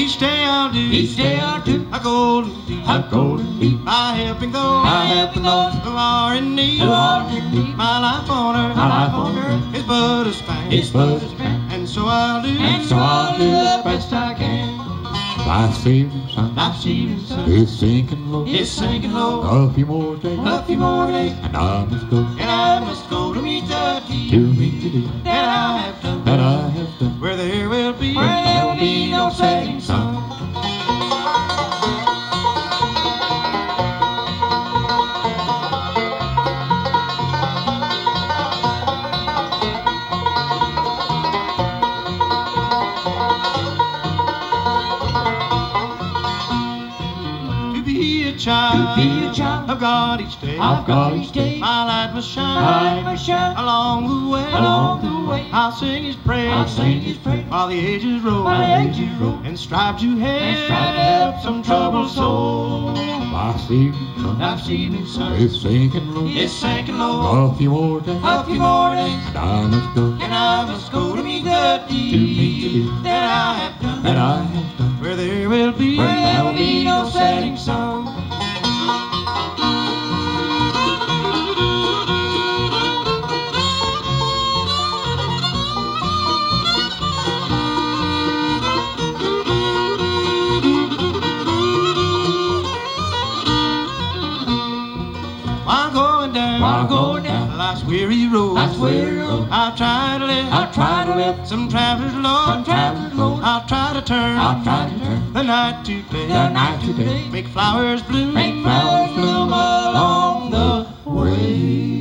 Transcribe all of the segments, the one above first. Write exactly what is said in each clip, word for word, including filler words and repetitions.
Each day I'll do, each day I'll do a golden deed, a golden deed. by helping those, by helping those who are in need. who are in need. My life on earth, My life on earth is but a span, is but a span. and so I'll do, And so I'll do the best I can. Life's evening sun Life's evening sun is sinking low. is sinking low. A few more days, A few more days, and I must go and I must go to meet the to deed meet the deed that I have done, that I have done. where there will be, where there will be no setting sun. child, to be a child of God each day. of God each day. My light must shine, I must shine along the way. along the way. I'll sing His praise, I'll sing His praise while the ages roll, while the ages roll, and strive to and strive to help help some troubled soul. Life's evening sun Life's evening sun is sinking low. It's sinking low, A few more days, a few more days, and I must go and I must go to meet the to meet the deed deed that I have done, that I have done. where there will be, where there will be no setting sun. While going down, While going down life's weary road, life's weary road, I'll try to live, I'll try to live some travelers load, some travelers load. I'll try to turn, I'll try to turn the night to day, the night to day. make flowers bloom, Make flowers bloom along the way.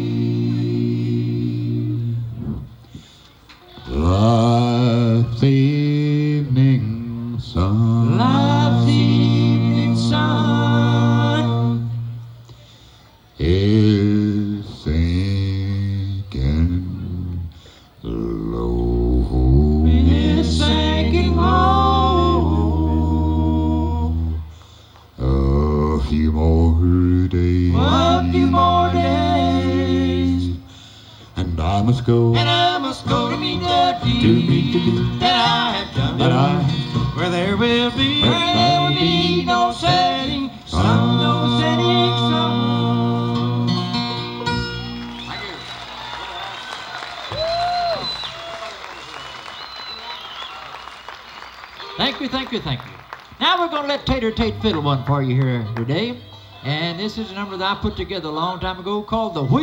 Life's evening sun, Life's evening sun is sinking low. is sinking low. A few more days, A few more days, and I must go and I must go to meet the to meet the deed deed that I have done, that I where there will be, where there will be no setting sun, no setting sun. Thank you, thank you, thank you. Now we're going to let Tater Tate fiddle one for you here today. And this is a number that I put together a long time ago called The Wheel.